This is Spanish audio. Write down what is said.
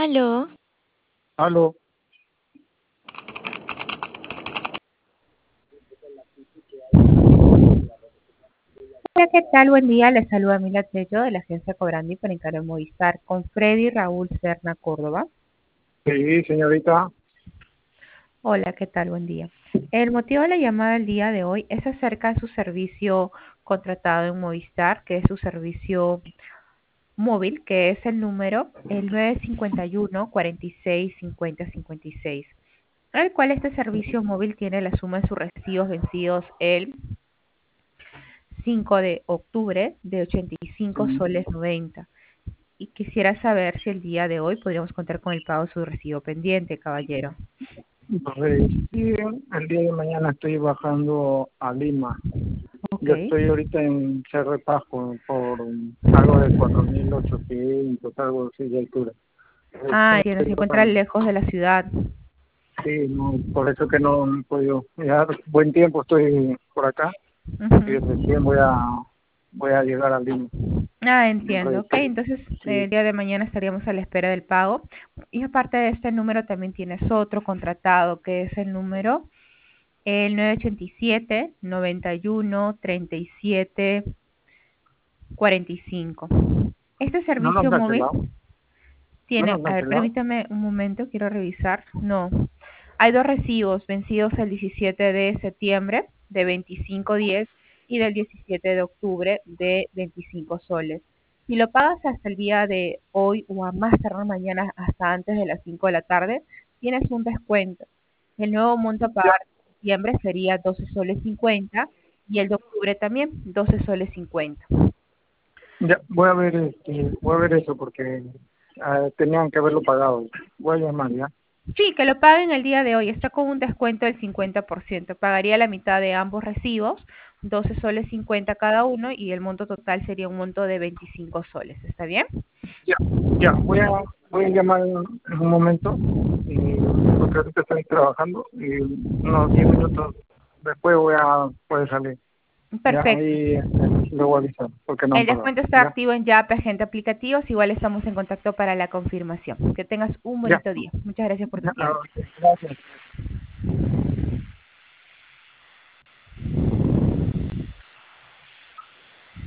Aló, Aló, Hola, ¿qué tal? Buen día. Les saluda Mila Tello de la agencia Cobrandi para Encargo Movistar con Freddy Raúl Serna Córdoba. sí, señorita. Hola, ¿qué tal? Buen día. El motivo de la llamada del día de hoy es acerca de su servicio contratado en Movistar, que es su servicio móvil, que es el número el 951 46 50 56, el cual este servicio móvil tiene la suma de sus recibos vencidos el 5 de octubre de 85 soles 90. Y quisiera saber si el día de hoy podríamos contar con el pago de su recibo pendiente, caballero. Sí, el día de mañana estoy bajando a Lima. Ok. Yo estoy ahorita en Cerro de Pasco por algo de 4.800, algo así de altura. Ah, entiendo, se Estoy encuentra bajando. lejos de la ciudad. Sí, no, por eso que no he podido. Ya buen tiempo estoy por acá y Ujú. recién voy a llegar a Lima. Ah, entiendo. Ok, Entonces, entonces sí, el día de mañana estaríamos a la espera del pago. Y aparte de este número también tienes otro contratado, que es el número el 987 91 37 45. Este no lo han servicio móvil cancelado, no lo tiene, han a ver, cancelado. permítame un momento, quiero revisar. No, hay dos recibos vencidos el 17 de septiembre de 25.10 y del 17 de octubre de 25 soles. Si lo pagas hasta el día de hoy o a más tardar mañana hasta antes de las 5 de la tarde, tienes un descuento. El nuevo monto a Ya, pagar en septiembre sería 12 soles 50 y el de octubre también 12 soles 50. ya, voy a ver, voy a ver eso porque tenían que haberlo pagado. Voy a llamar, ¿ya? Sí, que lo paguen el día de hoy. Está con un descuento del 50%. Pagaría la mitad de ambos recibos, 12 soles 50 cada uno, y el monto total sería un monto de 25 soles. ¿Está bien? Ya, ya, voy a llamar en un momento, porque ahorita estoy trabajando y unos 10 minutos después voy a poder salir. Ya, Perfecto. ahí le voy a avisar, porque no han El pagado. descuento está Ya, activo en Yape, Agente Aplicativos. Igual estamos en contacto para la confirmación. Que tengas un ya, bonito día. Muchas gracias por tu ya, tiempo. gracias.